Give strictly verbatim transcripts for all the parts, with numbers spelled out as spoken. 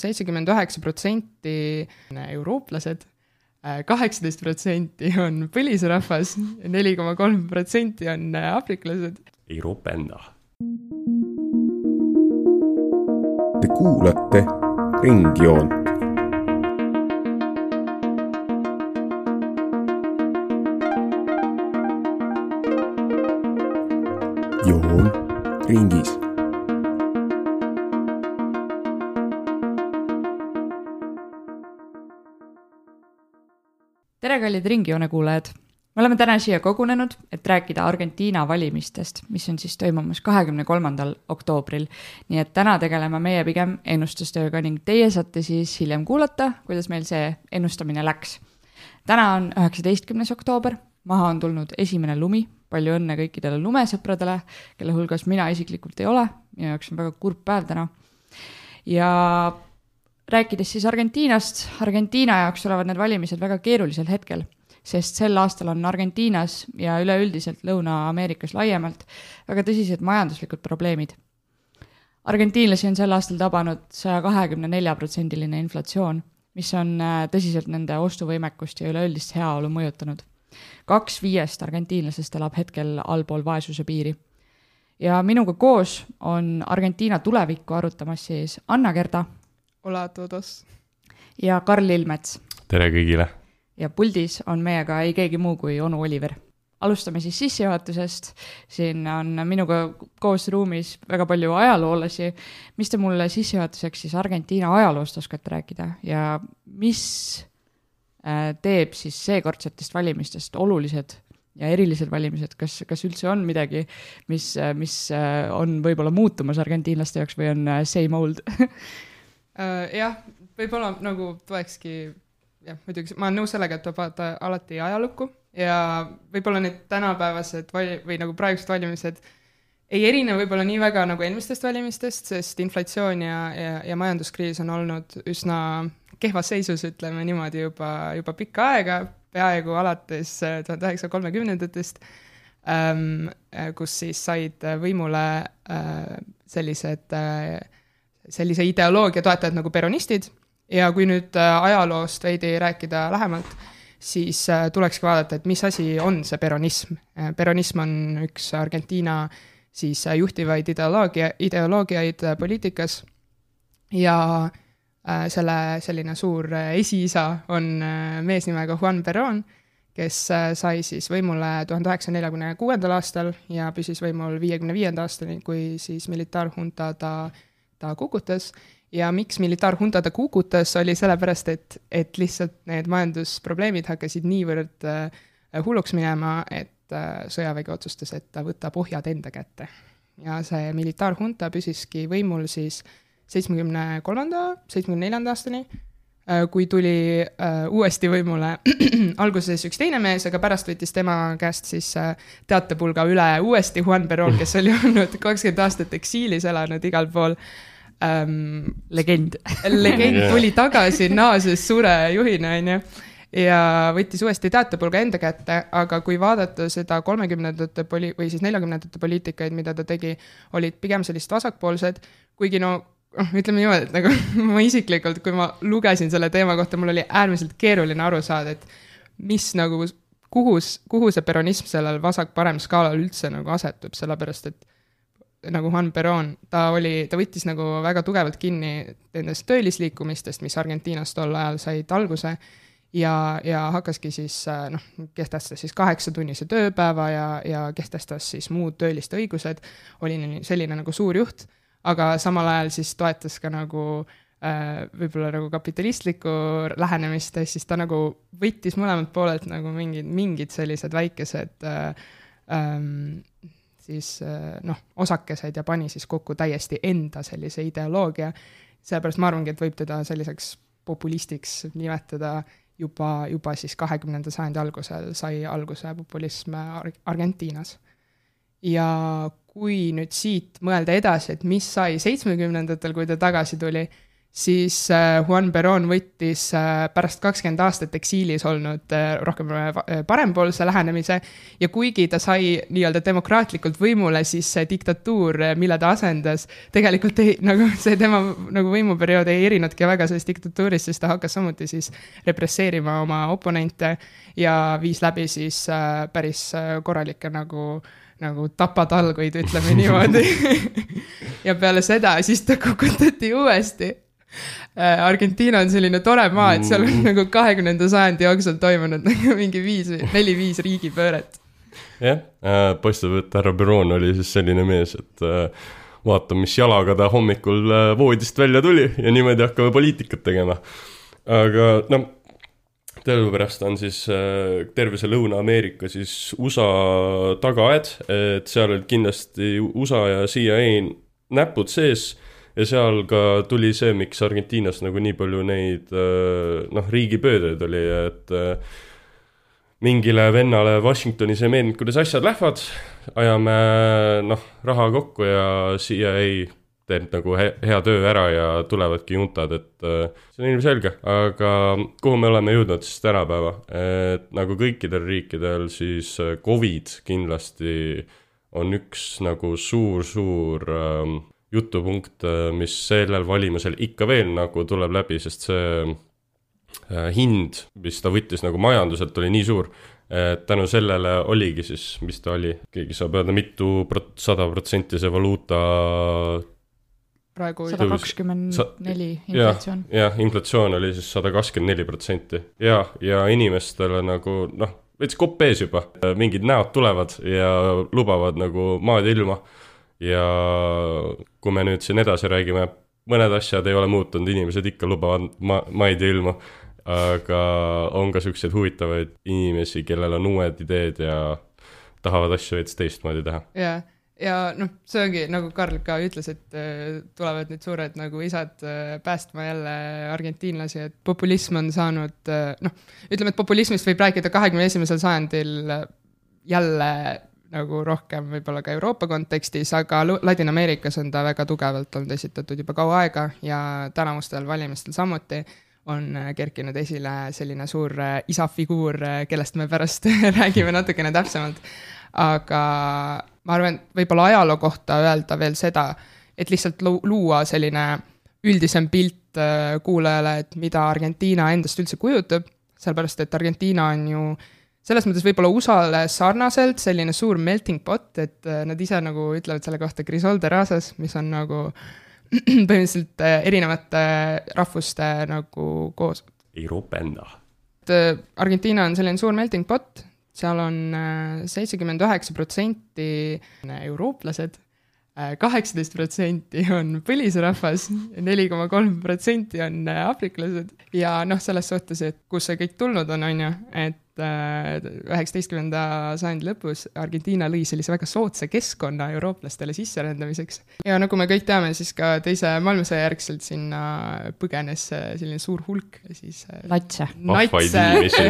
seitsekümmend üheksa protsenti eurooplased, kaheksateist protsenti on põlisrahvas, neli koma kolm protsenti on aafriklased. Euroopa enda. Te kuulate Ringjoont. Joon ringis. Tere, kallid Ringjoone kuulajad! Me oleme täna siia kogunenud, et rääkida Argentiina valimistest, mis on siis toimumas kahekümne kolmandal oktoobril. Nii et täna tegeleme meie pigem ennustustööga ning teie saate siis hiljem kuulata, kuidas meil see ennustamine läks. Täna on üheksateistkümnes oktoober, maha on tulnud esimene lumi, palju õnne kõikidele lumesõpradele, kelle hulgas mina isiklikult ei ole, minu jaoks on väga kurb päev täna. Ja rääkides siis Argentiinast, Argentiina jaoks olevad need valimised väga keerulisel hetkel, sest sel aastal on Argentiinas ja üleüldiselt Lõuna-Ameerikas laiemalt väga tõsised majanduslikud probleemid. Argentiinlasi on sel aastal tabanud saja kahekümne nelja protsendiline inflatsioon, mis on tõsiselt nende ostuvõimekust ja üleüldist heaolu mõjutanud. Kaks viiest argentiinlasest elab hetkel allpool vaesuse piiri. Ja minuga koos on Argentiina tulevikku arutamas siis Anna Kerda. Hola todos. Ja Karl Ilmets. Tere kõigile. Ja puldis on meiega ei keegi muu kui onu Oliver. Alustame siis sissejuhatusest. Siin on minuga koos ruumis väga palju ajaloolasi. Mis te mulle sissejuhatuseks siis Argentiina ajaloost oskate rääkida? Ja mis teeb siis seekordsetest valimistest olulised ja erilised valimised? Kas, kas üldse on midagi, mis, mis on võib-olla muutumas argentiinlaste jaoks või on same old? Uh, jah, võib-olla nagu tulekski, jah, muidugi, ma olen nõus sellega, et tuleb vaadata alati ajalukku ja võib-olla need tänapäevased vali- või nagu praegused valimised ei erine võib-olla nii väga nagu eelmistest valimistest, sest inflatsioon ja, ja, ja majanduskriis on olnud üsna kehvas seisus, ütleme niimoodi juba, juba pikka aega, peaaegu alates tuhande üheksasaja kolmekümnendatest, ähm, kus siis said võimule äh, sellised äh, sellise ideoloogia toetajad nagu peronistid ja kui nüüd ajaloost veidi rääkida lähemalt, siis tulekski vaadata, et mis asi on see peronism. Peronism on üks Argentiina siis juhtivaid ideoloogia, ideoloogiaid poliitikas ja selle selline suur esiisa on mees nimega Juan Perón, kes sai siis võimule tuhande üheksasaja neljakümne kuuendal aastal ja püsis võimul viiekümne viienda aastani, kui siis militaarhunta ta ta kukutas ja miks militaarhunta ta kukutas oli sellepärast, et, et lihtsalt need majandusprobleemid hakkasid niivõrd äh, hulluks minema, et äh, sõjavägi otsustas, et ta võtab ohjad enda kätte. Ja see militaarhunta püsiski võimul siis seitsmekümne kolmanda, seitsmekümne neljanda aastani, äh, kui tuli äh, uuesti võimule alguses üks teine mees, aga pärast võttis tema käest siis äh, teatepulga üle uuesti Juan Perón, kes oli olnud kakskümmend aastat eksiilis elanud igal pool. Um, legend. Legend tuli tagasi, naases suure juhina on ju, ja võttis uuesti teatepulga enda kätte, aga kui vaadata seda kolmekümnendate poli- või siis neljakümnendate poliitikaid, mida ta tegi, olid pigem sellist vasakpoolsed, kuigi no, ütleme niimoodi, et nagu ma isiklikult, kui ma lugesin selle teema kohta, mul oli äärmiselt keeruline aru saada, et mis nagu, kuhu, kuhu see peronism sellel vasak-parem skaalal üldse nagu asetub, sellepärast et nagu Juan Perón, ta oli, ta võttis nagu väga tugevalt kinni nendest töölisliikumistest, mis Argentiinas tol ajal said alguse ja, ja hakkaski siis, noh, kehtestas siis kaheksa tunnise tööpäeva ja, ja kehtestas siis muud tööliste õigused, oli selline nagu suur juht, aga samal ajal siis toetas ka nagu äh, võib-olla nagu kapitalistlikku lähenemist, siis ta nagu võttis mõlemad pooled nagu mingid, mingid sellised väikesed äh, ähm, siis noh, osakesed ja pani siis kokku täiesti enda sellise ideoloogia. Sellepärast ma arvangi, et võib teda selliseks populistiks nimetada juba, juba siis kahekümnenda sajandi algusel sai alguse populism Argentiinas. Ja kui nüüd siit mõelda edasi, et mis sai seitsmekümnendatel, kui ta tagasi tuli, siis Juan Perón võttis pärast kakskümmend aastat eksiilis olnud rohkem parempoolse lähenemise ja kuigi ta sai nii-öelda demokraatlikult võimule, siis see diktatuur, mille ta asendas, tegelikult ei, nagu see tema nagu võimuperiood ei erinudki väga sellest diktatuurist, sest ta hakkas samuti siis represseerima oma oponente ja viis läbi siis päris korralikke nagu nagu tapatalguid, ütleme niimoodi. ja peale seda siis ta kukutati uuesti. Argentiina on selline tore maa, et seal on nagu kahekümnenda sajandi jooksul toimunud nagu mingi viis, neli, viis riigipööret. Jah, paistab, et härra Perón oli siis selline mees, et vaata, mis jalaga ta hommikul voodist välja tuli ja niimoodi hakkame poliitikat tegema. Aga no, teadupärast on siis terve see Lõuna-Ameerika siis U S A tagaed, et seal olid kindlasti U S A ja C I A näpud sees. Ja seal ka tuli see, miks Argentiinas nagu nii palju neid noh, riigipöödeid oli, et mingile vennale Washingtonis ei meeldinud, kuidas asjad lähevad, ajame noh, raha kokku ja C I A teeb nagu hea töö ära ja tulevadki juntad, et see on ilmselge. Aga kuhu me oleme jõudnud siis tänapäeva? Et nagu kõikidel riikidel siis COVID kindlasti on üks nagu suur-suur jutupunkt, mis sellel valimisel ikka veel nagu tuleb läbi, sest see hind, mis ta võttis nagu majanduselt, oli nii suur, et tänu sellele oligi siis, mis ta oli. Keegi saab öelda, mitu sada protsenti see valuuta praegu sada kakskümmend neli inflatsioon. Ja, ja inflatsioon oli siis sada kakskümmend neli protsenti. Ja, ja inimestele nagu, noh, veits kopp ees juba. Mingid näod tulevad ja lubavad nagu maad ilma. Ja kui me nüüd siin edasi räägime, mõned asjad ei ole muutunud, inimesed ikka lubavad ma- maid ilma, aga on ka selliseid huvitavaid inimesi, kellel on uued ideed ja tahavad asju veits teistmoodi teha. Ja, ja noh, see ongi, nagu Karl ka ütles, et tulevad nüüd suured nagu isad päästma jälle argentiinlasi, et populism on saanud, noh, ütleme, et populismist võib rääkida kahekümne esimesel sajandil jälle nagu rohkem võib-olla ka Euroopa kontekstis, aga Ladina-Ameerikas on ta väga tugevalt olnud esitatud juba kaua aega ja tänamustel valimistel samuti on kerkinud esile selline suur isafiguur, kellest me pärast räägime natukene täpsemalt. Aga ma arvan, võib-olla ajaloo kohta öelda veel seda, et lihtsalt luua selline üldisem pilt kuulajale, et mida Argentiina endast üldse kujutab, sellepärast, et Argentiina on ju selles mõttes võib-olla U S A-le sarnaselt selline suur melting pot, et nad ise nagu ütlevad selle kohta Crisol de Razas, mis on nagu põhimõtteliselt erinevate rahvuste nagu koos. Euroopenda. Argentiina on selline suur melting pot, seal on seitsekümmend üheksa protsenti eurooplased, kaheksateist protsenti on põlisrahvas, neli koma kolm protsenti on afriklased ja noh, selles suhtes, et kus see kõik tulnud on, on ju, et üheksateistkümnenda sajandi lõpus Argentiina lõi sellise väga soodsa keskkonna eurooplastele sisserändamiseks. Ja nagu me kõik teame, siis ka teise maailmasõja järgselt sinna põgenes selline suur hulk siis natse. natse.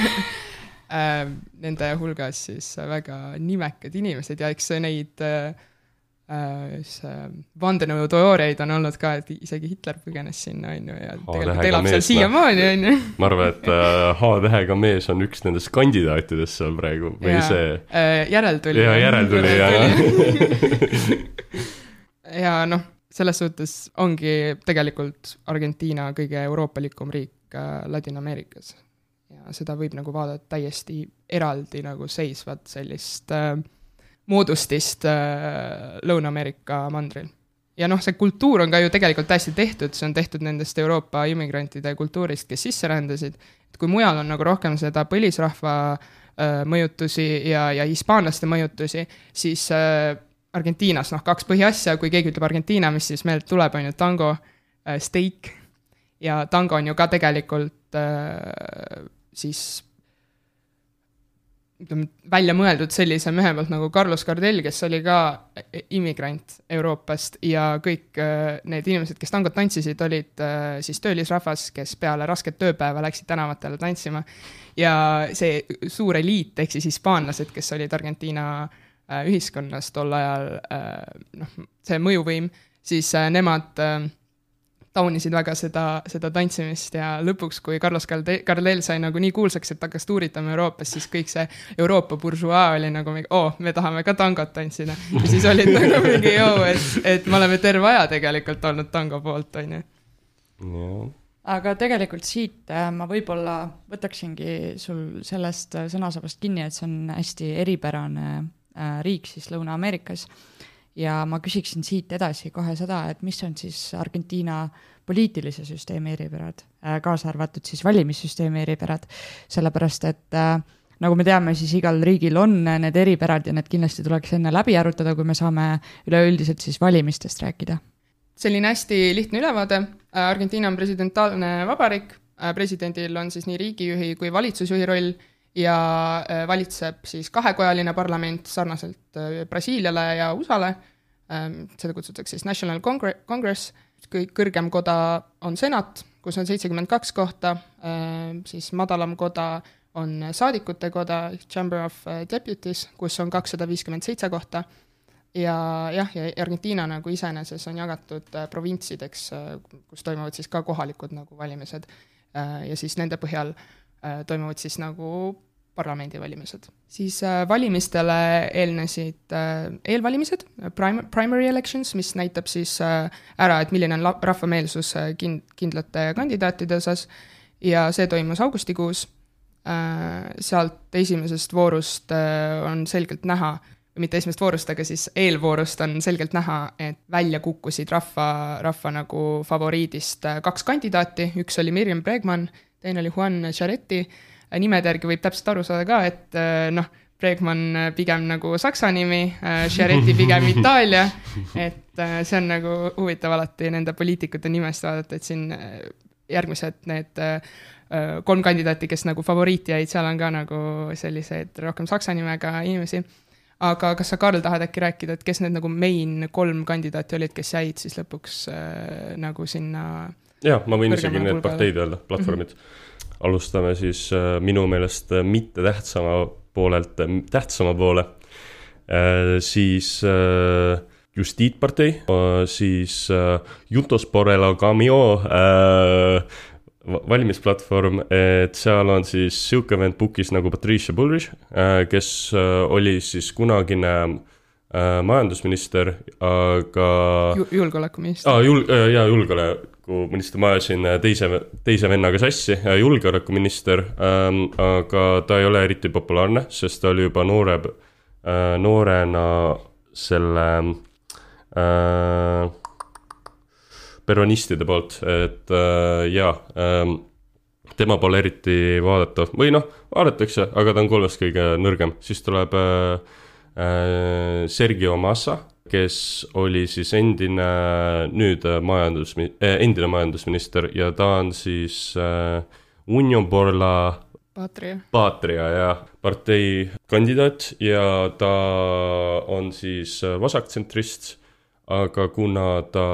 Nende hulgas siis väga nimekad inimesed ja eks neid vandenõu teooriaid on olnud ka, et isegi Hitler põgenes sinna on ju, ja tegelikult elab seal siiamaani on ju. Ma arvan, et H-tähega mees on üks nendest kandidaatidest seal praegu või ja, see järeltuli. Ja järeltuli ja, ja noh, selles suhtes ongi tegelikult Argentiina kõige euroopalikum riik Ladina-Ameerikas ja seda võib nagu vaadata täiesti eraldi nagu seisvat sellist moodustist äh, Lõuna-Ameerika mandril. Ja noh, see kultuur on ka ju tegelikult täiesti tehtud, see on tehtud nendest Euroopa immigrantide kultuurist, kes sisse rändasid. Et kui mujal on nagu rohkem seda põlisrahva äh, mõjutusi ja, ja hispaanlaste mõjutusi, siis äh, Argentiinas noh, kaks põhiasja, kui keegi ütleb Argentiina, mis siis meelt tuleb, on ju tango, äh, steak ja tango on ju ka tegelikult äh, siis välja mõeldud sellise mehe poolt nagu Carlos Gardel, kes oli ka immigrant Euroopast ja kõik need inimesed, kes tangot tantsisid, olid siis töölisrahvas, kes peale rasket tööpäeva läksid tänavatele tantsima ja see suur eliit, ehk siis hispaanlased, kes olid Argentiina ühiskonnas tol ajal, noh, see mõjuvõim, siis nemad taunisid väga seda, seda tantsimist ja lõpuks, kui Carlos Gardel sai nagu nii kuulsaks, et hakkas tuuritama Euroopas, siis kõik see Euroopa buržua oli nagu mingi, oo, me tahame ka tangot tantsida. Ja siis olid nagu mingi, joo, et, et me oleme terve aja tegelikult olnud tango poolt, on ju. Jah. Aga tegelikult siit ma võib-olla võtaksingi sul sellest sõnasabast kinni, et see on hästi eripärane riik siis Lõuna-Ameerikas. Ja ma küsiksin siit edasi kohe seda, et mis on siis Argentiina poliitilise süsteemi eripärad, kaasa arvatud siis valimissüsteemi eripärad, sellepärast et nagu me teame, siis igal riigil on need eripärad ja need kindlasti tuleks enne läbi arutada, kui me saame üleüldiselt siis valimistest rääkida. Selline hästi lihtne ülevaade. Argentiina on presidentaalne vabariik, presidendil on siis nii riigijuhi kui valitsusjuhi roll ja valitseb siis kahekojaline parlament sarnaselt Brasiiliale ja U S A-le. Seda kutsutakse siis National Congress. Kõrgem koda on senat, kus on seitsekümmend kaks kohta, siis madalam koda on saadikute koda, Chamber of Deputies, kus on kakssada viiskümmend seitse kohta. Ja jah, ja Argentiina nagu iseeneses on jagatud provintsideks, kus toimuvad siis ka kohalikud nagu valimised ja siis nende põhjal toimuvad siis nagu parlamendivalimised. Siis valimistele eelnesid eelvalimised, primary elections, mis näitab siis ära, et milline on rahvameelsus kindlate kandidaatide osas ja see toimus augustikuus. Sealt esimesest voorust on selgelt näha, mitte esimest voorust, aga siis eelvoorust on selgelt näha, et välja kukkusid rahva, rahva nagu favoriidist kaks kandidaati, üks oli Miriam Bregman, teine oli Juan Charetti. Nimede järgi võib täpselt aru saada ka, et noh, Bregman pigem nagu saksa nimi, Charetti pigem Itaalia, et see on nagu huvitav alati nende poliitikute nimest vaadata, et siin järgmised need kolm kandidaati, kes nagu favoriiti jäid, seal on ka nagu sellised rohkem saksa nimega inimesi. Aga kas sa, Karl, tahad äkki rääkida, et kes need nagu main kolm kandidaati olid, kes jäid siis lõpuks äh, nagu sinna... Jah, ma võin isegi need parteid öelda, platvormid. Mm-hmm. Alustame siis äh, minu meelest mitte tähtsama poolelt, tähtsama poole. Äh, siis äh, Justiitpartei, äh, siis äh, Juntos por el Cambio äh, valimisplatvorm, et seal on siis siuke vend bookis nagu Patricia Bullrich, kes oli siis kunagine majandusminister, aga... Julgeolekuminister. Ah, jul... Ja, julgeolekuminister. Ma ajasin teise, teise vennaga sassi, julgeolekuminister, aga ta ei ole eriti populaarne, sest ta oli juba noore, noorena selle... peronistide poolt, et äh, jaa, äh, tema pole eriti vaadatav, või noh, vaadatakse, aga ta on kolmest kõige nõrgem. Siis tuleb äh, äh, Sergio Massa, kes oli siis endine, nüüd majandus, äh, endine majandusminister ja ta on siis äh, Union por la Patria. Patria ja partei kandidaat ja ta on siis vasaktsentrist, aga kuna ta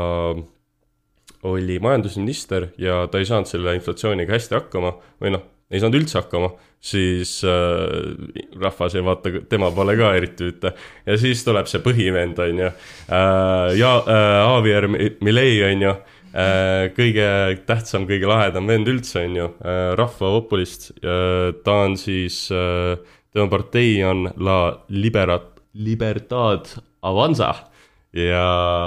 oli majandusminister ja ta ei saanud selle inflatsiooniga hästi hakkama, või noh, ei saanud üldse hakkama, siis äh, rahvas ei vaata tema poole ka eriti üte. Ja siis tuleb see põhivend, on ju, äh, ja äh, Javier Milei, on ju, äh, kõige tähtsam, kõige lahedam vend üldse, on ju, äh, rahva populist. Ja ta on siis, äh, tema partei on La Liberat, Libertad Avanza ja...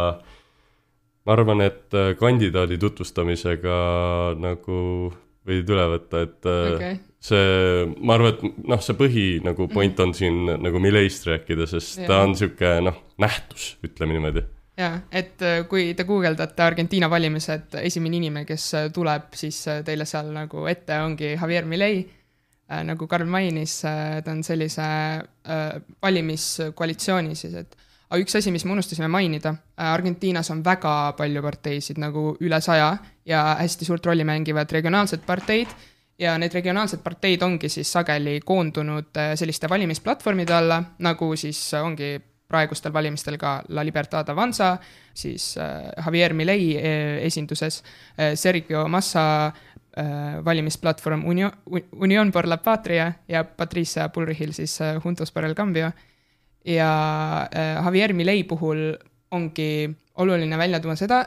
Ma arvan, et kandidaadi tutvustamisega nagu võid üle võtta, et okay. see, ma arvan, et noh, see põhi nagu point on siin nagu Mileist rääkida, sest ja. Ta on siuke noh, nähtus, ütleme niimoodi. Ja, et kui te googeldate Argentiina valimised, esimene inimene, kes tuleb, siis teile seal nagu ette ongi Javier Milei, nagu Karl mainis, ta on sellise valimiskoalitsiooni siis, et aga üks asi, mis me unustasime mainida, Argentiinas on väga palju parteisid, nagu üle saja ja hästi suurt rolli mängivad regionaalsed parteid ja need regionaalsed parteid ongi siis sageli koondunud selliste valimisplatvormide alla, nagu siis ongi praegustel valimistel ka La Libertad Avanza, siis Javier Milei esinduses, Sergio Massa valimisplatvorm Union, Union por la Patria ja Patricia Bullrichil siis Juntos por el Cambio. Ja Javier Milei puhul ongi oluline välja tuua seda, et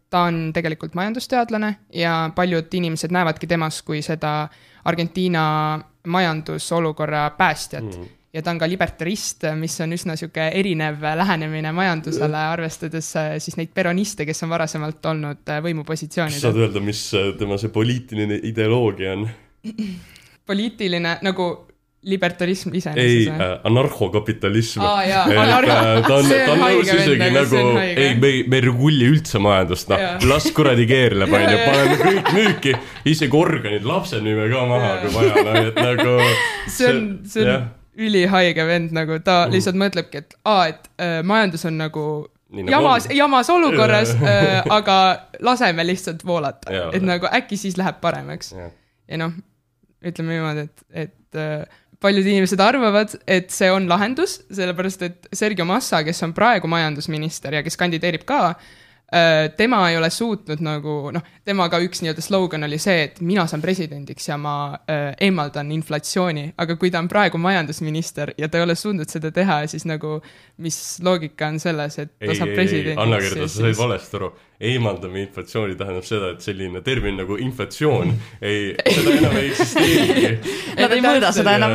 ta on tegelikult majandusteadlane ja paljud inimesed näevadki temas kui seda Argentiina majandusolukorra päästjat. Mm. Ja ta on ka libertarist, mis on üsna siuke erinev lähenemine majandusele, arvestades siis neid peroniste, kes on varasemalt olnud võimupositsioonidel. Saad öelda, mis tema see poliitiline ideoloogia on? Poliitiline, nagu libertarism ise. Ei, äh, anarhokapitalism. Aa, jaa, et, anarho. Äh, ta on, see ta on on haige isegi vend, nagu, ei, me, me ei regulli üldse majandust, noh, las kuradi keerleb, ja, ja, paneme kõik müüki, isegi organid, lapsed müüme ka maha, kui vaja, no, et nagu... See on, see on ülihaige vend, nagu ta mm. lihtsalt mõtlebki, et, aa, et äh, majandus on nagu Nii, jamas, jamas olukorras, äh, aga laseme lihtsalt voolata, ja, et nagu äkki siis läheb paremaks. Ja, ja noh, ütleme niimoodi, et, et äh, paljud inimesed arvavad, et see on lahendus, sellepärast et Sergio Massa, kes on praegu majandusminister ja kes kandideerib ka, tema ei ole suutnud nagu, noh, tema ka üks nii-öelda slogan oli see, et mina saan presidendiks ja ma äh, eemaldan inflatsiooni, aga kui ta on praegu majandusminister ja ta ei ole suutnud seda teha, siis nagu, mis loogika on selles, et ta ei, saab presidendiks. Anna Kerda, sa said valesti aru. Eemaldame inflatsiooni tähendab seda, et selline termin nagu inflatsioon ei, seda enam ei eksisteerigi. Nad ei mõõda seda enam.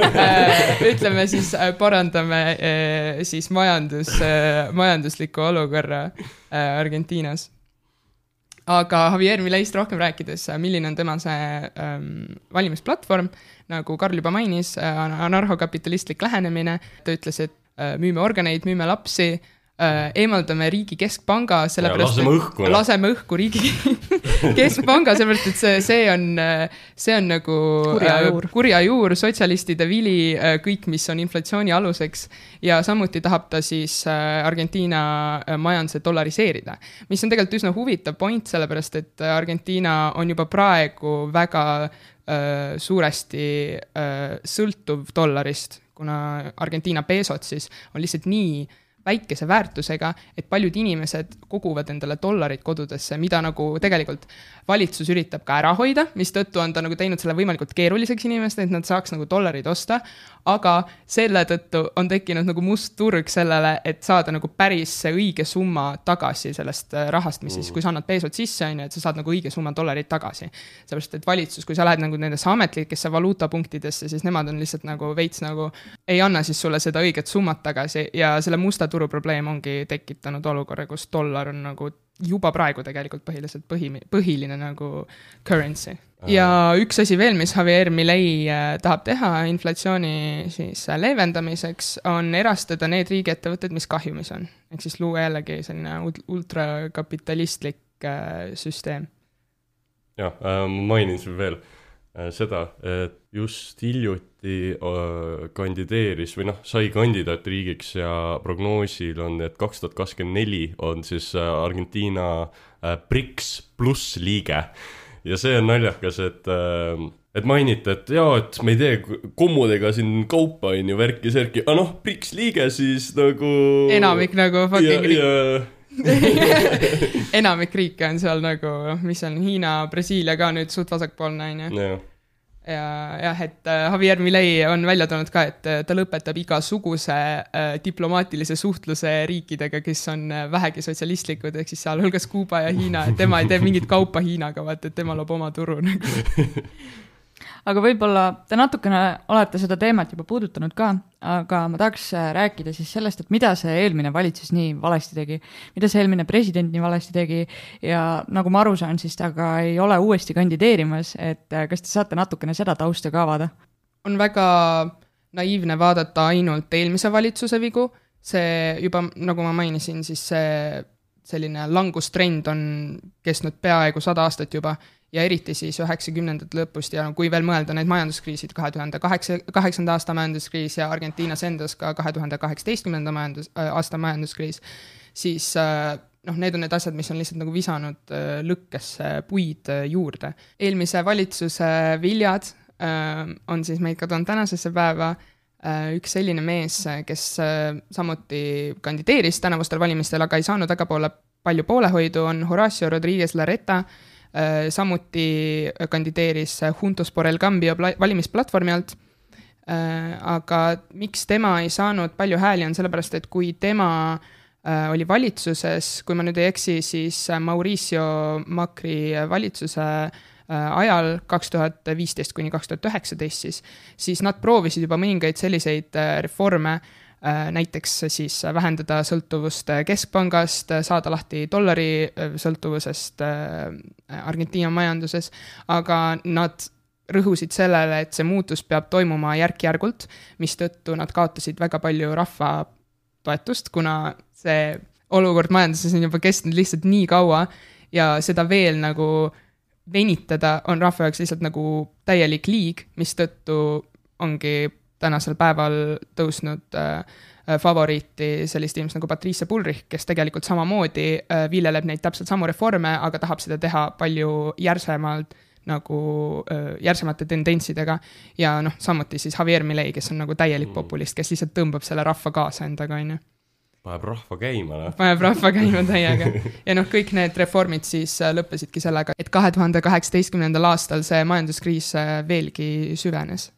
Ütleme siis, parandame siis majandus, majandusliku olukorra Argentiinas. Aga Javier Mileist rohkem rääkides, milline on tema see ähm, valimisplatvorm, nagu Karl juba mainis, anarhokapitalistlik lähenemine, ta ütles, et äh, müüme organeid, müüme lapsi, äh, eemaldame riigi keskpanga, sellepärast, ja, laseme õhku, laseme õhku riigi keskpanga, sellepärast, et see, see, on, see on nagu kurja juur. kurja juur, sotsialistide vili, kõik, mis on inflatsiooni aluseks, ja samuti tahab ta siis Argentiina majanduse dollariseerida, mis on tegelikult üsna huvitav point, sellepärast, et Argentiina on juba praegu väga äh, suuresti äh, sõltuv dollarist, kuna Argentiina peesot siis on lihtsalt nii väikese väärtusega, et paljud inimesed koguvad endale dollarid kodudesse, mida nagu tegelikult valitsus üritab ka ära hoida, mis tõttu on ta nagu teinud selle võimalikult keeruliseks inimeste, et nad saaks nagu dollarid osta, aga selle tõttu on tekkinud nagu must turg sellele, et saada nagu päris see õige summa tagasi sellest rahast, mis siis, kui sa annad peesot sisse, on ju, et sa saad nagu õige summa dollarid tagasi. Sellepärast, et valitsus, kui sa lähed nagu nendesse ametlikesse valuutapunktidesse, siis nemad on lihtsalt nagu veits nagu ei anna siis sulle seda õiget summat tagasi ja selle musta turu probleem ongi tekitanud olukorra, kus dollar on nagu juba praegu tegelikult põhiliselt põhi, põhiline nagu currency. Ja üks asi veel, mis Javier Milei tahab teha inflatsiooni siis leevendamiseks, on erastada need riigiettevõtted, mis kahjumis on. Ehk siis luua jällegi selline ultrakapitalistlik süsteem. Ja, ma mainin siin veel seda, et just hiljuti kandideeris või noh, sai kandidaat riigiks ja prognoosil on, et kaks tuhat kakskümmend neli on siis Argentiina BRICS pluss liige. Ja see on naljakas, et, et mainite, et jaa, et me ei tee kommudega siin kaupa on ju värki särki, aga noh, BRICS liige siis nagu... Enamik nagu fucking riik. Ja... Enamik riike on seal nagu, mis on Hiina, Brasiilia ka nüüd suht vasakpoolne, on ju. Ja. Ja jah, et Javier Milei on välja toonud ka, et ta lõpetab igasuguse äh, diplomaatilise suhtluse riikidega, kes on vähegi sotsialistlikud, ehk siis seal hulgas Kuuba ja Hiina, et tema ei tee mingit kaupa Hiinaga, vaat, et tema loob oma turu. Aga võib-olla te natukene olete seda teemat juba puudutanud ka, aga ma tahaks rääkida siis sellest, et mida see eelmine valitsus nii valesti tegi, mida see eelmine president nii valesti tegi ja nagu ma aru saan, siis ta ka ei ole uuesti kandideerimas, et kas te saate natukene seda tausta ka avada? On väga naiivne vaadata ainult eelmise valitsuse vigu, see juba, nagu ma mainisin, siis see selline langustrend on kestnud peaaegu sada aastat juba, ja eriti siis üheksakümnendat lõpust ja kui veel mõelda need majanduskriisid, kahe tuhande kaheksanda aasta majanduskriis ja Argentiinas endas ka kahe tuhande kaheksateistkümnenda majandus, aasta majanduskriis, siis noh, need on need asjad, mis on lihtsalt nagu visanud lõkkesse puid juurde. Eelmise valitsuse viljad on siis meid ka toonud tänasesse päeva üks selline mees, kes samuti kandideeris tänavustel valimistel, aga ei saanud väga poole, palju poolehoidu, on Horacio Rodríguez Larreta, samuti kandideeris Juntos por el Cambio valimisplatvormi alt, aga miks tema ei saanud palju hääli on sellepärast, et kui tema oli valitsuses, kui ma nüüd ei eksi, siis Mauricio Macri valitsuse ajal kaks tuhat viisteist kuni kaks tuhat üheksateist siis, siis nad proovisid juba mõningaid selliseid reforme, näiteks siis vähendada sõltuvust keskpangast, saada lahti dollari sõltuvusest Argentiina majanduses, aga nad rõhusid sellele, et see muutus peab toimuma järk-järgult, mistõttu nad kaotasid väga palju rahva toetust, kuna see olukord majanduses on juba kestnud lihtsalt nii kaua ja seda veel nagu venitada on rahva jaoks lihtsalt nagu täielik liig, mistõttu ongi tänasel päeval tõusnud äh, favoriiti sellist inimest nagu Patricia Bullrich, kes tegelikult samamoodi äh, viljeleb neid täpselt samu reforme, aga tahab seda teha palju järsemalt nagu äh, järsemate tendentsidega ja noh, samuti siis Javier Milei, kes on nagu täielik mm. populist, kes lihtsalt tõmbab selle rahva kaasa endaga, on ju. Paneb rahva käima, noh. Paneb rahva käima täiega. Ja noh, kõik need reformid siis lõppesidki sellega, et kahe tuhande kaheksateistkümnendal aastal see majanduskriis veelgi süvenes.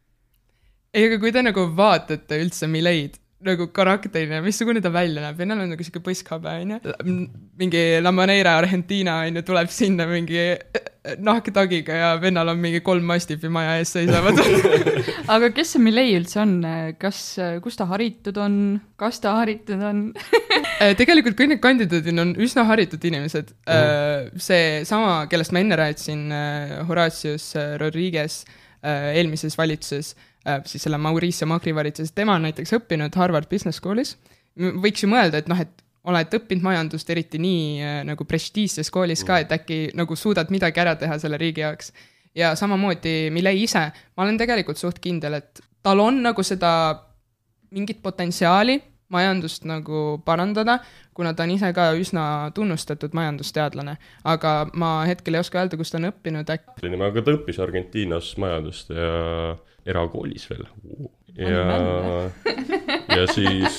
Ei, aga kui te nagu vaatate üldse Mileid, nagu karakterina, missugune ta välja näeb, vennal on nagu siuke põskhabe, on ju. Mingi La Manera Argentina, on ju, tuleb sinna mingi nahktagiga ja vennal on mingi kolm mastifi maja ees seisavad. Aga kes see Milei üldse on? Kas, kus ta haritud on? Kas ta haritud on? Tegelikult kõik need kandidaadid on üsna haritud inimesed. Mm. See sama, kellest ma enne rääkisin, Horacius Rodriguez eelmises valitsuses, siis selle Mauricio Macri valitsuses, tema on näiteks õppinud Harvard Business Schoolis. Võiks ju mõelda, et noh, et oled õppinud majandust eriti nii nagu prestiises koolis ka, et äkki nagu suudad midagi ära teha selle riigi jaoks. Ja samamoodi Milei ise, ma olen tegelikult suht kindel, et tal on nagu seda mingit potentsiaali majandust nagu parandada, kuna ta on ise ka üsna tunnustatud majandusteadlane. Aga ma hetkel ei oska öelda, kus ta on õppinud äkki. Aga ta õppis Argentiinas majandust ja erakoolis veel. Ja, ja siis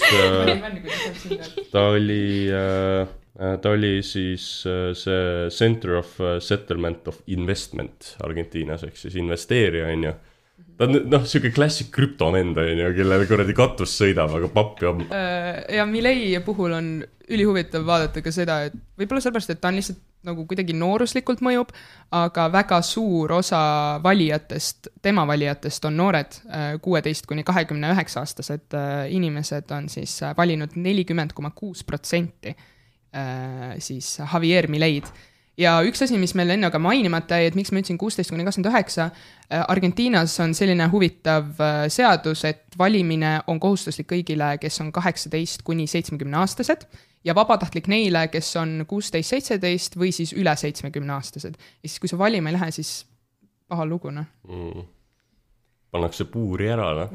ta oli, ta oli siis see Center of Settlement of Investment Argentiinas, ehk siis investeerija, on ju. Ta on noh, siuke klassik krüptomenda, on ju, kellele kuradi katus sõidab, aga pappi on. Ja Milei puhul on ülihuvitav vaadata ka seda, et võib-olla sellepärast, et ta on lihtsalt nagu kuidagi nooruslikult mõjub, aga väga suur osa valijatest, tema valijatest on noored, kuueteist kuni kahekümne üheksa aastased inimesed on siis valinud nelikümmend koma kuus protsenti siis Javier Mileid. Ja üks asi, mis meil enne aga mainimata, et miks ma ütlesin kuusteist kuni kakskümmend üheksa, Argentiinas on selline huvitav seadus, et valimine on kohustuslik kõigile, kes on kaheksateist kuni seitsmekümne aastased ja vabatahtlik neile, kes on kuusteist seitseteist või siis üle seitsmekümne aastased. Ja siis, kui sa valima ei lähe, siis paha luguna. Mm. Pannakse puuri ära, no?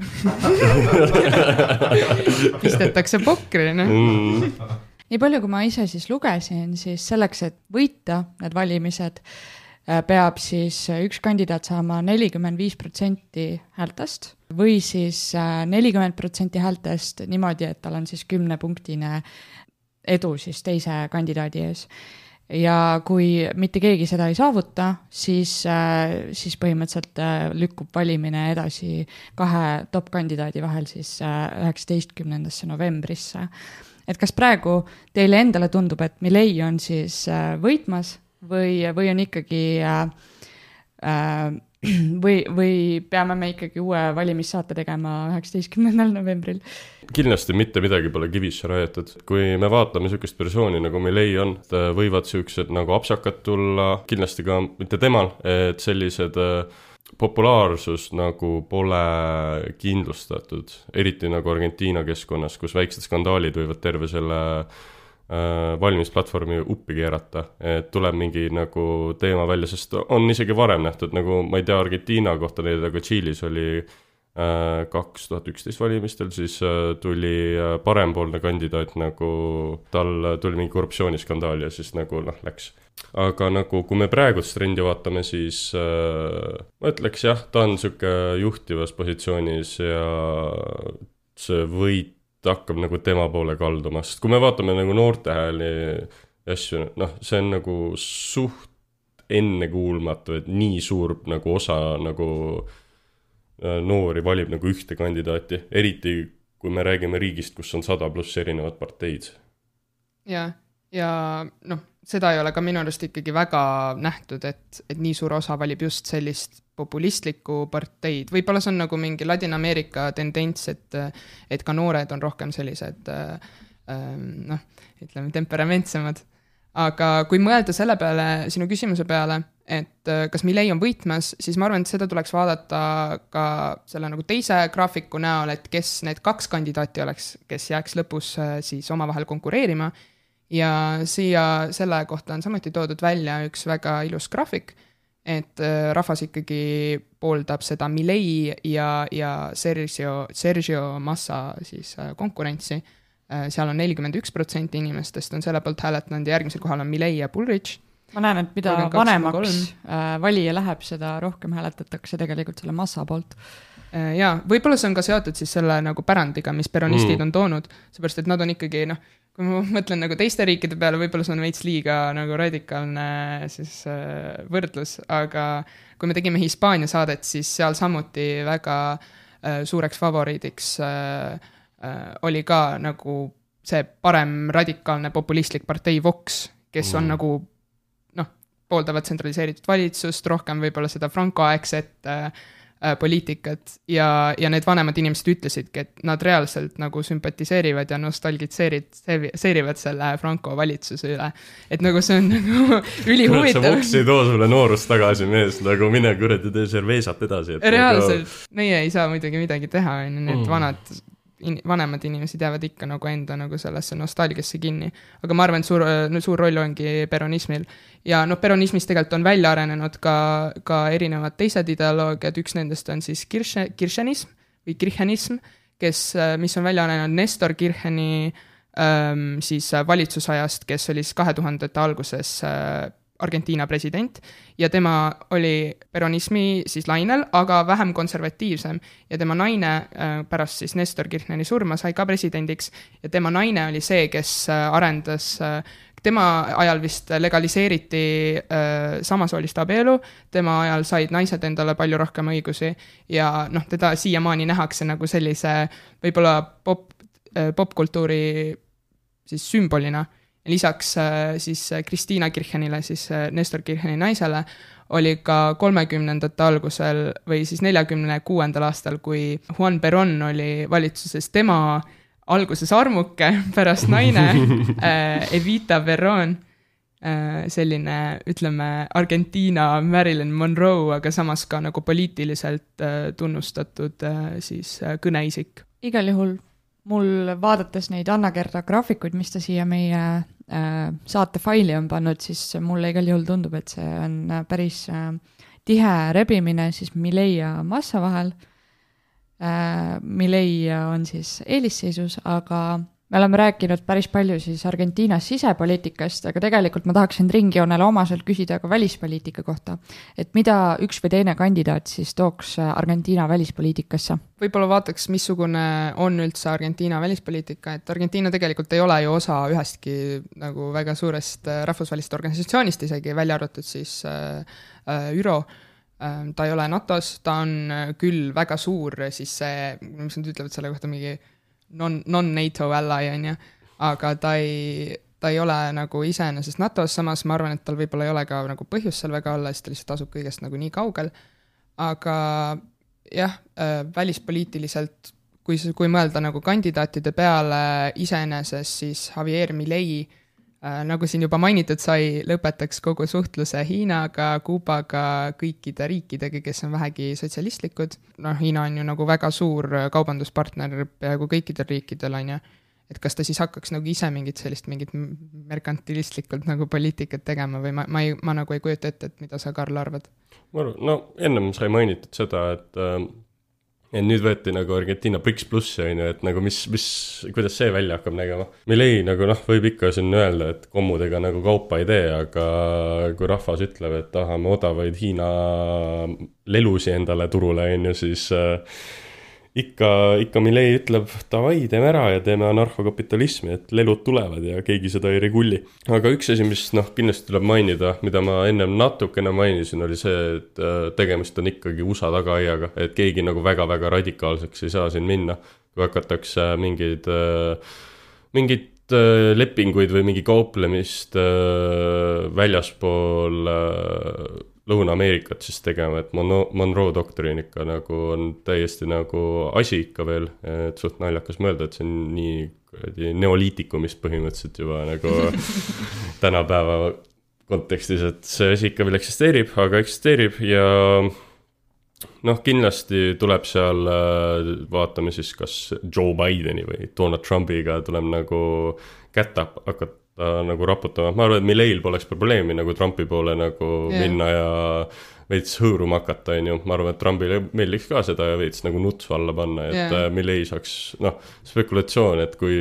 Pistetakse pokri, no? Mm. Nii palju, kui ma ise siis lugesin, siis selleks, et võita need valimised, peab siis üks kandidaat saama nelikümmend viis protsenti häältest või siis nelikümmend protsenti häältest niimoodi, et tal on siis kümnepunktine edu siis teise kandidaadi ees. Ja kui mitte keegi seda ei saavuta, siis, siis põhimõtteliselt lükkub valimine edasi kahe top kandidaadi vahel siis üheksateistkümnendasse novembrisse. Et kas praegu teile endale tundub, et Milei on siis võitmas või, või on ikkagi äh, või, või peame me ikkagi uue valimissaate tegema üheksateistkümnendal novembril? Kindlasti mitte midagi pole kivisse rajatud. Kui me vaatame niisugust persooni nagu Milei on, võivad siuksed nagu apsakad tulla, kindlasti ka mitte temal, et sellised populaarsus nagu pole kindlustatud, eriti nagu Argentiina keskkonnas, kus väiksed skandaalid võivad terve selle äh, valimisplatvormi uppi keerata, et tuleb mingi nagu teema välja, sest on isegi varem nähtud, nagu ma ei tea Argentiina kohta, neid, aga Tšiilis oli äh, kaks tuhat üksteist valimistel, siis äh, tuli äh, parempoolne kandidaat, nagu tal tuli mingi korruptsiooniskandaal ja siis nagu noh, läks. Aga nagu kui me praegust trendi vaatame, siis äh, ma ütleks jah, ta on siuke juhtivas positsioonis ja see võit hakkab nagu tema poole kalduma, sest kui me vaatame nagu noorte hääli asju, noh, see on nagu suht ennekuulmatu, et nii suur nagu osa nagu äh, noori valib nagu ühte kandidaati, eriti kui me räägime riigist, kus on sada pluss erinevat parteid. ja, ja noh, seda ei ole ka minu arust ikkagi väga nähtud, et, et nii suur osa valib just sellist populistlikku parteid. Võib-olla see on nagu mingi Ladina-Ameerika tendents, et, et ka noored on rohkem sellised noh, ütleme temperamentsemad. Aga kui mõelda selle peale, sinu küsimuse peale, et kas Milei on võitmas, siis ma arvan, et seda tuleks vaadata ka selle nagu teise graafiku näol, et kes need kaks kandidaati oleks, kes jääks lõpus siis omavahel konkureerima. Ja siia selle kohta on samuti toodud välja üks väga ilus graafik, et rahvas ikkagi pooldab seda Milei ja, ja Sergio, Sergio Massa siis konkurentsi. Seal on nelikümmend üks protsenti inimestest on selle poolt hääletanud ja järgmisel kohal on Milei ja Bullrich. Ma näen, et mida vanemaks valija läheb, seda rohkem hääletatakse tegelikult selle Massa poolt. Jaa, võib-olla see on ka seotud siis selle nagu pärandiga, mis peronistid mm. on toonud, seepärast, et nad on ikkagi, noh, kui ma mõtlen nagu teiste riikide peale, võib-olla see on veits liiga nagu radikaalne siis võrdlus, aga kui me tegime Hispaania saadet, siis seal samuti väga suureks favoriidiks oli ka nagu see parem radikaalne populistlik partei Vox, kes on mm. nagu noh, pooldavad tsentraliseeritud valitsust, rohkem võib-olla seda Franco-aegset äh, poliitikat ja, ja need vanemad inimesed ütlesidki, et nad reaalselt nagu sümpatiseerivad ja nostalgitseerivad selle Franco valitsuse üle. Et nagu see on nagu ülihuvitav. See Vox ei too sulle noorust tagasi mees, nagu mine kuradi tee serveesat edasi. Et reaalselt, nagu... meie ei saa muidugi midagi teha, need mm. vanad In, vanemad inimesed jäävad ikka nagu enda nagu sellesse nostalgiasse kinni. Aga ma arvan, et suur, suur roll ongi peronismil. Ja noh, peronismis tegelikult on välja arenenud ka, ka erinevad teised ideoloogiad. Üks nendest on siis Kirche, kirchenism või kirchenism, kes, mis on välja arenenud Nestor Kircheni ähm, siis valitsusajast, kes oli siis kahe tuhandete alguses äh, Argentiina president ja tema oli peronismi siis lainel, aga vähem konservatiivsem ja tema naine pärast siis Nestor Kircheni surma sai ka presidendiks ja tema naine oli see, kes arendas, tema ajal vist legaliseeriti samasoolist abielu, tema ajal said naised endale palju rohkem õigusi ja noh, teda siiamaani nähakse nagu sellise võib-olla pop, popkultuuri siis sümbolina. Lisaks siis Kristiina Kirchenile, siis Nestor Kircheni naisele, oli ka kolmekümnendate algusel või siis neljakümne kuuendal aastal, kui Juan Perón oli valitsuses, tema alguses armuke, pärast naine, Evita Perón, selline, ütleme, Argentiina Marilyn Monroe, aga samas ka nagu poliitiliselt tunnustatud siis kõneisik. Igal juhul mul vaadates neid Anna-Gerda graafikuid, mis ta siia meie äh, saate faili on pannud, siis mulle igal juhul tundub, et see on päris äh, tihe rebimine siis Milei ja Massa vahel. Äh, Milei on siis eelisseisus, aga me oleme rääkinud päris palju siis Argentiinas sisepoliitikast, aga tegelikult ma tahaksin ringjoonele omaselt küsida ka välispoliitika kohta. Et mida üks või teine kandidaat siis tooks Argentiina välispoliitikasse? Võib-olla vaataks, missugune on üldse Argentiina välispoliitika, et Argentiina tegelikult ei ole ju osa ühestki nagu väga suurest rahvusvahelist organisatsioonist, isegi välja arvatud siis äh, Üro. Äh, ta ei ole NATOs, ta on küll väga suur, siis see, mis nad ütlevad selle kohta mingi non, non-NATO ally, on ju, aga ta ei, ta ei ole nagu iseenesest NATOs, samas ma arvan, et tal võib-olla ei ole ka nagu põhjus seal väga olla, sest ta lihtsalt asub kõigest nagu nii kaugel, aga jah, välispoliitiliselt, kui, kui mõelda nagu kandidaatide peale iseenesest, siis Javier Milei, nagu siin juba mainitud sai, lõpetaks kogu suhtluse Hiinaga, Kuubaga, kõikide riikidega, kes on vähegi sotsialistlikud. Noh, Hiina on ju nagu väga suur kaubanduspartner peaaegu kõikidel riikidel, on ju. Et kas ta siis hakkaks nagu ise mingit sellist mingit merkantilistlikult nagu poliitikat tegema või ma, ma, ei, ma nagu ei kujuta ette, et mida sa, Karl, arvad? No, ennem sai mainitud seda, et et nüüd võeti nagu Argentiina BRICS plussi, et nagu mis, mis, kuidas see välja hakkab nägema. Milei nagu noh, võib ikka siin öelda, et kommudega nagu kaupa ei tee, aga kui rahvas ütleb, et tahame odavaid Hiina lelusi endale turule, on ju, siis äh, ikka, ikka Milei ütleb, davai, teeme ära ja teeme anarhokapitalismi, et lelud tulevad ja keegi seda ei regulli. Aga üks asi, mis noh, kindlasti tuleb mainida, mida ma ennem natukene mainisin, oli see, et tegemist on ikkagi U S A tagaaiaga, et keegi nagu väga-väga radikaalseks ei saa siin minna, kui hakatakse mingeid, mingeid äh, lepinguid või mingi kauplemist äh, väljaspool äh, Lõuna-Ameerikat siis tegema, et Monroe, Monroe doktriin ikka nagu on täiesti nagu asi ikka veel, et suht naljakas mõelda, et see on nii neoliitikumist põhimõtteliselt juba nagu tänapäeva kontekstis, et see asi ikka veel eksisteerib, aga eksisteerib ja noh, kindlasti tuleb seal, vaatame siis kas Joe Bideni või Donald Trumpiga tuleb nagu kätte hakata nagu raputama. Ma arvan, et Milleil poleks probleemi nagu Trumpi poole nagu yeah. minna ja veits hõõruma hakata, on ju. Ma arvan, et Trumpile meeldiks ka seda ja veits nagu nutsu alla panna, et yeah. Millei saaks, noh, spekulatsioon, et kui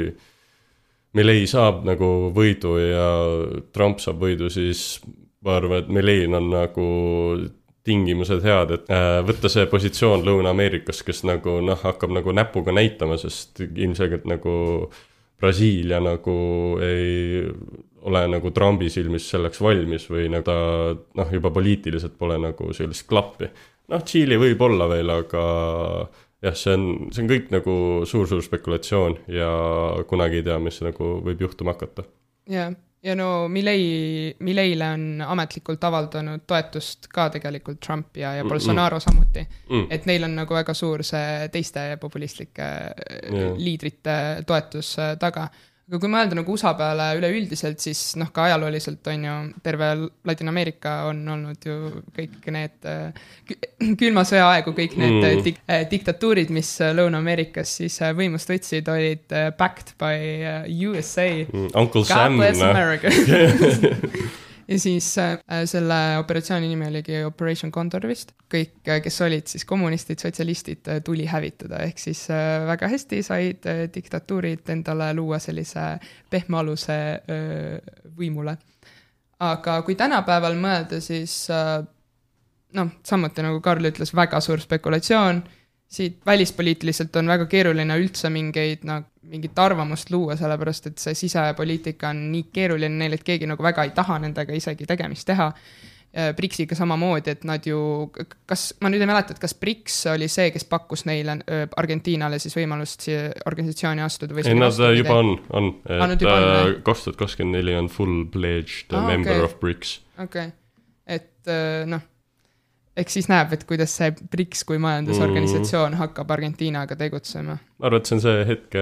Millei saab nagu võidu ja Trump saab võidu, siis ma arvan, et Milleil on nagu tingimused head, et äh, võtta see positsioon Lõuna-Ameerikas, kes nagu, noh, hakkab nagu näpuga näitama, sest ilmselgelt nagu Brasiilia nagu ei ole nagu Trumpi silmis selleks valmis või nagu ta, noh, juba poliitiliselt pole nagu sellist klappi. Noh, Tšiili võib olla veel, aga jah, see on, see on kõik nagu suur-suur spekulatsioon ja kunagi ei tea, mis nagu võib juhtuma hakata. Jah, ja no Millei, Milleile on ametlikult avaldanud toetust ka tegelikult Trump ja, ja Bolsonaro mm. samuti. Mm. Et neil on nagu väga suur see teiste populistlike yeah. liidrite toetus taga. Aga kui mõelda nagu U S A peale üleüldiselt, siis noh, ka ajalooliselt on ju terve Ladina-Ameerika on olnud ju kõik need külma sõja aegu, kõik need mm. dik- diktatuurid, mis Lõuna-Ameerikas siis võimust võtsid, olid backed by U S A. Mm. Uncle God Sam. bless America. Ja siis äh, selle operatsiooni nimi oligi Operation Condor vist. Kõik, kes olid siis kommunistid, sotsialistid, tuli hävitada. Ehk siis äh, väga hästi said äh, diktatuurid endale luua sellise pehme aluse äh, võimule. Aga kui tänapäeval mõelda, siis äh, noh, samuti nagu Karl ütles, väga suur spekulatsioon. Siit välispoliitiliselt on väga keeruline üldse mingeid, no, mingit arvamust luua, sellepärast, et see sisepoliitika on nii keeruline neil, et keegi nagu väga ei taha nendega isegi tegemist teha. Brixiga samamoodi, et nad ju, kas, ma nüüd ei mäleta, et kas Brix oli see, kes pakkus neile Argentiinale siis võimalust organisatsiooni astuda? Ei, nad juba on, on. Et kaks tuhat kakskümmend neli on full-pledged ah, member okay. of Brix. Ok, et noh, ehk siis näeb, et kuidas see Brix kui majandusorganisatsioon mm. hakkab Argentiinaga tegutsema. Ma arvan, et see on see hetke,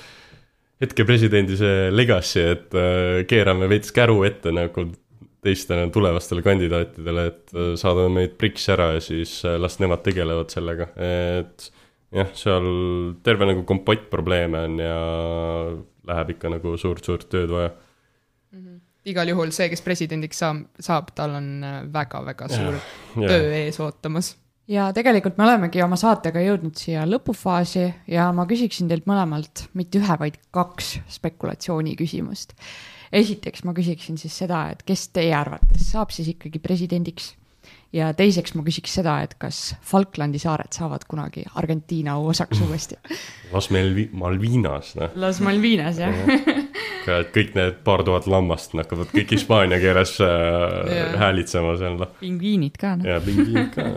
hetke presidendi see legacy, et keerame veits käru ette nagu teistele tulevastele kandidaatidele, et saadame meid Brix ära ja siis las nemad tegelevad sellega. Et jah, seal terve nagu kompott probleeme on ja läheb ikka nagu suurt-suurt tööd vaja. Mm-hmm. Igal juhul see, kes presidendiks saab, saab tal on väga-väga suur ja, ja. töö ees ootamas. Ja tegelikult me olemegi oma saatega jõudnud siia lõpufaasi ja ma küsiksin teilt mõlemalt mitte ühe, vaid kaks spekulatsiooni küsimust. Esiteks ma küsiksin siis seda, et kes teie arvates saab siis ikkagi presidendiks? Ja teiseks ma küsiks seda, et kas Falklandi saared saavad kunagi Argentiina osaks uuesti? Las Malvinas. Ne? Las Malvinas, jah. Ja, et kõik need paar tuhat lammast hakkavad kõik Hispaania keeles äh, häälitsema seal. Pingviinid ka. No? Ja, pingviinid ka.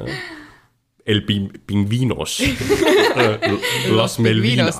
El ping- pingvinos. Las Malvinas.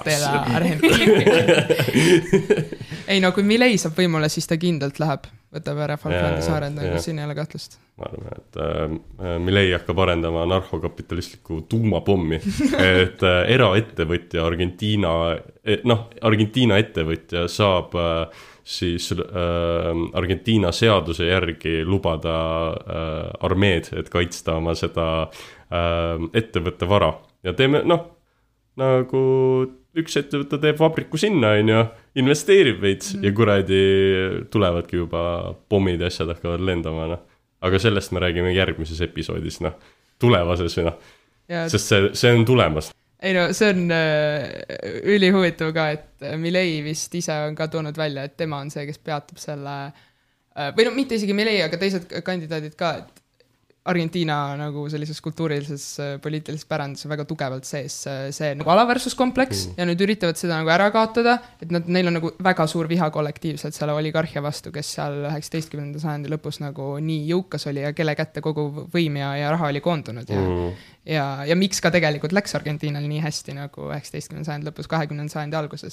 Ei no, kui Millei saab võimule, siis ta kindlalt läheb. Võtab ära Falklandi saared, nagu siin ei ole kahtlust. Ma arvan, et äh, Millei hakkab arendama narkokapitalistlikku tuumapommi, et äh, eraettevõtja Argentiina, noh, Argentiina ettevõtja saab äh, siis äh, Argentiina seaduse järgi lubada äh, armeed, et kaitsta oma seda äh, ettevõtte vara. Ja teeme, noh, nagu üks ettevõte teeb vabriku sinna, ja investeerib veits mm. ja kuradi tulevadki juba pommid ja asjad hakkavad lendama, noh. Aga sellest me räägime järgmises episoodis, noh, tulevases, noh, sest see, see on tulemas. Ei no, see on äh, ülihuvitav ka, et Millei vist ise on ka toonud välja, et tema on see, kes peatab selle, äh, või no mitte isegi Millei, aga teised kandidaadid ka, et Argentiina nagu sellises kultuurilises poliitilises pärandus väga tugevalt sees see nagu alaversuskompleks mm. ja nüüd üritavad seda nagu ära kaotada, et nad, neil on nagu väga suur viha kollektiivselt selle oligarhia vastu, kes seal üheksateistkümnenda sajandi lõpus nagu nii jõukas oli ja kelle kätte kogu võim ja, ja raha oli koondunud ja, mm. ja, ja miks ka tegelikult läks Argentiinal nii hästi nagu üheksateistkümnenda sajandi lõpus, kahekümnenda sajandi alguses.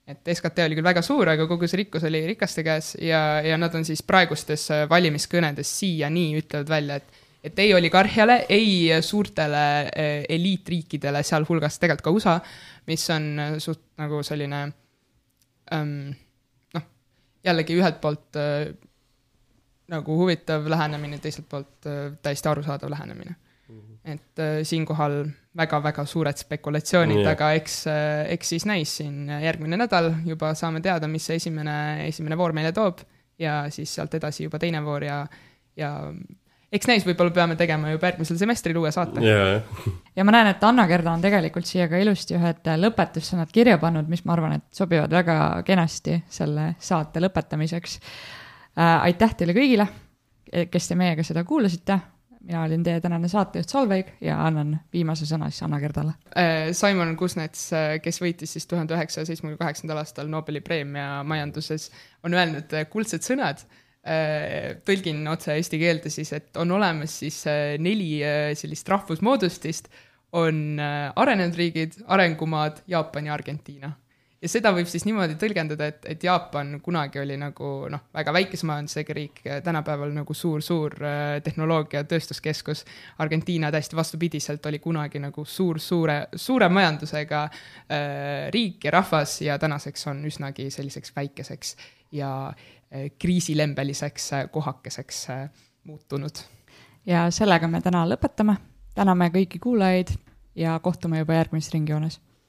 et S K T oli küll väga suur, aga kogu see rikkus oli rikaste käes ja, ja nad on siis praegustes valimiskõnedes siiani ütlevad välja, et, et ei oligarhiale, ei suurtele eliitriikidele, sealhulgas tegelikult ka U S A, mis on suht nagu selline ähm, noh, jällegi ühelt poolt äh, nagu huvitav lähenemine, teiselt poolt äh, täiesti arusaadav lähenemine. Et äh, siinkohal väga-väga suured spekulatsioonid, yeah. aga eks, äh, eks siis näis siin järgmine nädal, juba saame teada, mis see esimene, esimene voor meile toob ja siis sealt edasi juba teine voor ja, ja eks näis, võib-olla peame tegema juba järgmisel semestril uue saate. Yeah. ja ma näen, et Anna-Gerda on tegelikult siia ka ilusti ühed lõpetussõnad kirja pannud, mis ma arvan, et sobivad väga kenasti selle saate lõpetamiseks. Äh, aitäh teile kõigile, kes te meiega seda kuulasite. Mina olin teie tänane saatejuht Solveig ja annan viimase sõna siis Anna-Gerdale. Simon Kuznets, kes võitis siis tuhande üheksasaja seitsmekümne kaheksandal aastal Nobeli preemia majanduses, on öelnud kuldsed sõnad. Tõlgin otse eesti keelde siis, et on olemas siis neli sellist rahvusmoodustist, on arenenud riigid, arengumaad, Jaapan ja Argentiina. Ja seda võib siis niimoodi tõlgendada, et, et Jaapan kunagi oli nagu noh, väga väikese majandusega riik, tänapäeval nagu suur-suur tehnoloogia tööstuskeskus. Argentiina täiesti vastupidiselt oli kunagi nagu suur-suure suure majandusega äh, riik ja rahvas ja tänaseks on üsnagi selliseks väikeseks ja äh, kriisilembeliseks kohakeseks äh, muutunud. Ja sellega me täna lõpetame. Täname kõiki kuulajaid ja kohtume juba järgmises ringjoones.